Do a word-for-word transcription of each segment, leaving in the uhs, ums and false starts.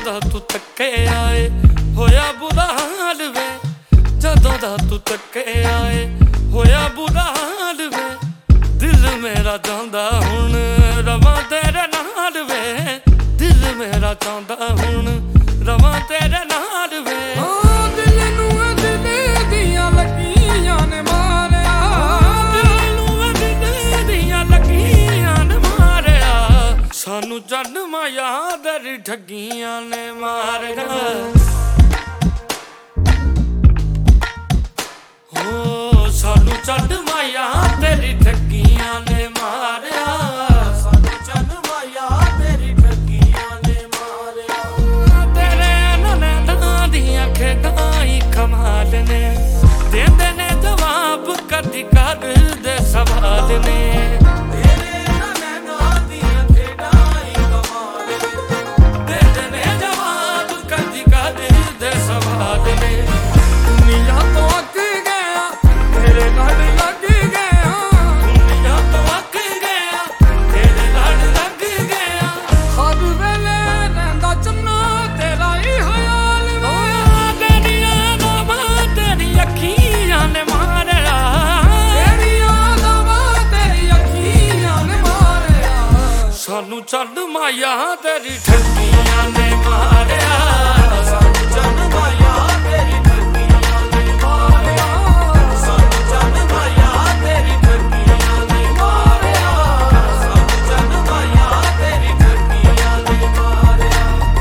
ਦਾ ਤੂੰ ਤੱਕੇ ਆਏ ਹੋਇਆ ਬੁਰਾ ਹਾਲ ਵੇ, ਜਦੋਂ ਦਾ ਤੂੰ ਤੱਕੇ ਆਏ ਹੋਇਆ ਬੁਰਾ ਹਾਲ ਵੇ। ਦਿਲ ਮੇਰਾ ਚਾਹੁੰਦਾ ਹੁਣ ਰਵਾਂ ਤੇਰੇ ਨਾਲ ਵੇ, ਦਿਲ ਮੇਰਾ ਚਾਹੁੰਦਾ ਹੁਣ ਰਵਾਂ ਤੇਰੇ ਨਾਲ ਵੇ। ਦਿਲ ਨੂੰ ਦਿਲ ਦੀਆਂ ਲੱਗੀਆਂ ਨੇ ਮਾਰਿਆ, ਦਿਲ ਨੂੰ ਦਿਲ ਦੀਆਂ ਲੱਗੀਆਂ ਨੇ ਮਾਰਿਆ, ਸਾਨੂੰ ਚੰਨ ਮਾਇਆ ਤੇਰੀ ਠੱਗੀਆਂ ਨੇ ਮਾਰਿਆ। ਹੋ ਸਾਨੂੰ ਚੰਨ ਮਾਇਆ ਤੇਰੀ ਠੱਗੀਆਂ ਨੇ ਮਾਰਿਆ, ਸਾਨੂੰ ਚੰਨ ਮਾਇਆ ਤੇਰੀ ਠੱਗੀਆਂ ਨੇ ਮਾਰਿਆ। ਤੇਰੇ ਨੈਣਾਂ ਦੀਆਂ ਖੇਡਾਂ ਹੀ ਕਮਾਲ ਨੇ, ਦਿੰਦੇ ਨੇ ਜਵਾਬ ਕਦੀ ਕਰਦੇ ਸਵਾਲ ਨੇ। ਸਾਨੂੰ ਚੰਨ ਮਾਇਆ ਤੇਰੀ ਠੱਗੀਆਂ ਨੇ ਮਾਰਿਆ, ਸਾਨੂੰ ਚੰਨ ਮਾਇਆ ਤੇਰੀ ਠੱਗੀਆਂ ਨੇ ਮਾਰਿਆ, ਸਾਨੂੰ ਚੰਨ ਮਾਇਆ ਤੇਰੀ ਠੱਗੀਆਂ ਨੇ ਮਾਰਿਆ, ਸਾਨੂੰ ਚੰਨ ਮਾਇਆ ਤੇਰੀ ਠੱਗੀਆਂ ਨੇ ਮਾਰਿਆ।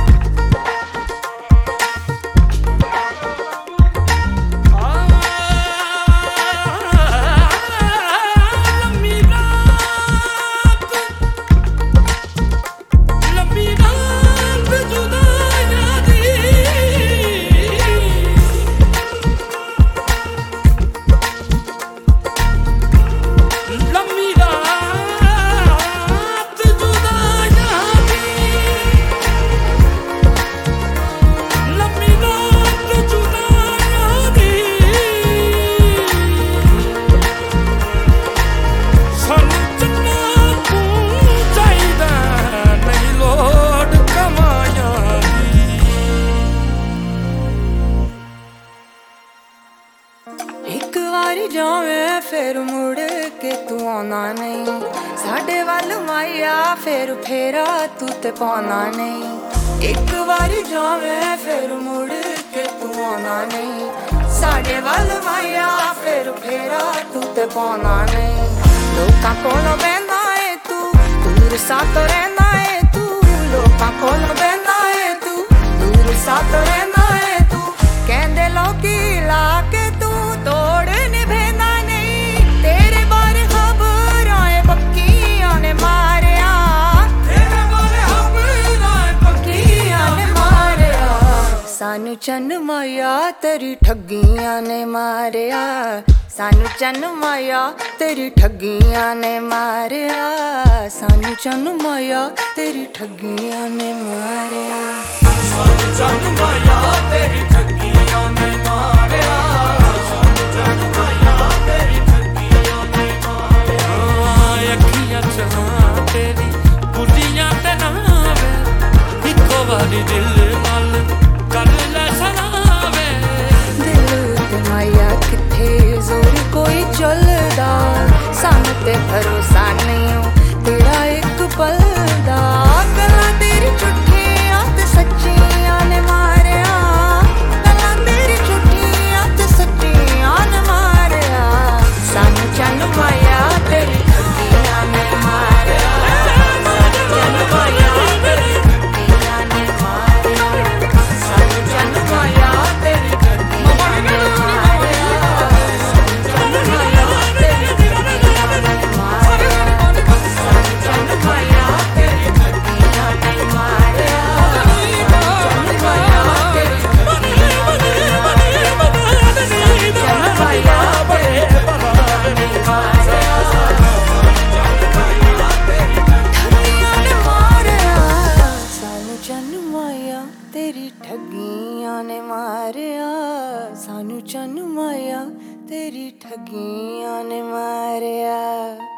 ਇੱਕ ਵਾਰੀ ਜਾਵੇਂ ਫਿਰ ਮੁੜ ਕੇ ਤੂੰ ਆਉਣਾ ਨਹੀਂ, ਸਾਡੇ ਵੱਲ ਮਾਇਆ ਫਿਰ ਫੇਰਾ ਤੂੰ ਤੇ ਪਾਉਣਾ ਨਹੀਂ। ਇੱਕ ਵਾਰੀ ਜਾਵੇਂ ਫਿਰ ਮੁੜ ਕੇ ਤੂੰ ਆਉਣਾ ਨਹੀਂ, ਸਾਡੇ ਵੱਲ ਮਾਇਆ ਫਿਰ ਫੇਰਾ ਤੂੰ ਤੇ ਪਾਉਣਾ ਨਹੀਂ। ਲੋਕਾਂ ਕੋਲੋਂ ਬਹਿੰਦਾ ਏ ਤੂੰ, ਦੂਰ ਸਾਤੋਂ ਰਹਿੰਦਾ ਏ ਤੂੰ, ਲੋਕਾਂ ਕੋਲੋਂ ਬਹਿੰਦਾ ਏ ਤੂੰ, ਦੂਰ ਸਾਤੋਂ ਰਹਿੰਦਾ ਏ ਤੂੰ। ਕਹਿੰਦੇ ਲੋਕੀ ਲਾ ਕੇ ਤੋੜ ਨਿਭੇਂਦਾ ਨਹੀਂ, ਤੇਰੇ ਬਾਰੇ ਖਬਰਾਂ ਏ ਪੱਕੀਆਂ ਨੇ ਮਾਰਿਆ, ਤੇਰੇ ਬਾਰੇ ਖਬਰਾਂ ਏ ਪੱਕੀਆਂ ਨੇ ਮਾਰਿਆ। ਸਾਨੂੰ ਚੰਨ ਮਾਇਆ ਤੇਰੀ ਠੱਗੀਆਂ ਨੇ ਮਾਰਿਆ, ਸਾਨੂੰ ਚੰਨ ਮਾਇਆ ਤੇਰੀ ਠੱਗੀਆਂ ਨੇ ਮਾਰਿਆ, ਸਾਨੂੰ ਚੰਨ ਮਾਇਆ ਤੇਰੀ ਠੱਗੀਆਂ ਨੇ ਮਾਰਿਆ, ਸਾਨੂੰ ਚੰਨ ਮਾਇਆ ਤੇਰੀ ਠੱਗੀਆਂ ਨੇ ਮਾਰਿਆ। ਤੇਰੀ ਬੁੱਢੀਆਂ ਤੇ ਨਾਵੇ ਇੱਕੋ ਵਾਰੀ ਦਿਲ ਨਾਲ ਕਰ ਲੈ ਸਲਾਵੇ। ਦਿਲ ਤੇ ਮਾਇਆ ਕਿੱਥੇ ਜ਼ੋਰ ਕੋਈ ਚੱਲਦਾ, ਸਾਨੂੰ ਤੇ ਭਰੋਸਾ ਨਹੀਂ ਤੇਰਾ ਇੱਕ ਪਲ ਦਾ। ਗੱਲਾਂ ਤੇਰੀ ਝੂਠੀਆਂ ਤੇ ਸੱਚੀਆਂ ਨੇ ਮਾਰਿਆ, ਗੱਲਾਂ ਤੇਰੀ ਝੂਠੀਆਂ ਤੇ ਸੱਚੀਆਂ ਨੇ ਮਾਰਿਆ, ਸਾਨੂੰ ਚੰਨ ਮਾਇਆ ਤੇਰੀ ਠੱਗੀਆਂ ਨੇ ਮਾਰਿਆ। ਤੇਰੀ ਠੱਗੀਆਂ ਨੇ ਮਾਰਿਆ, ਸਾਨੂੰ ਚੰਨ ਮਾਇਆ ਤੇਰੀ ਠੱਗੀਆਂ ਨੇ ਮਾਰਿਆ।